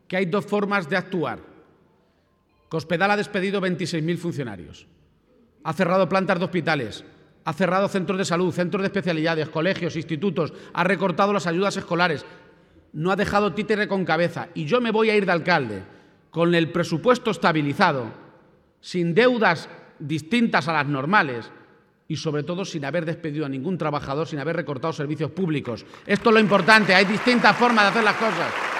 que hay dos formas de actuar. Cospedal ha despedido 26.000 funcionarios, ha cerrado plantas de hospitales, ha cerrado centros de salud, centros de especialidades, colegios, institutos, ha recortado las ayudas escolares, no ha dejado títere con cabeza. Y yo me voy a ir de alcalde con el presupuesto estabilizado, sin deudas distintas a las normales y, sobre todo, sin haber despedido a ningún trabajador, sin haber recortado servicios públicos. Esto es lo importante, hay distintas formas de hacer las cosas.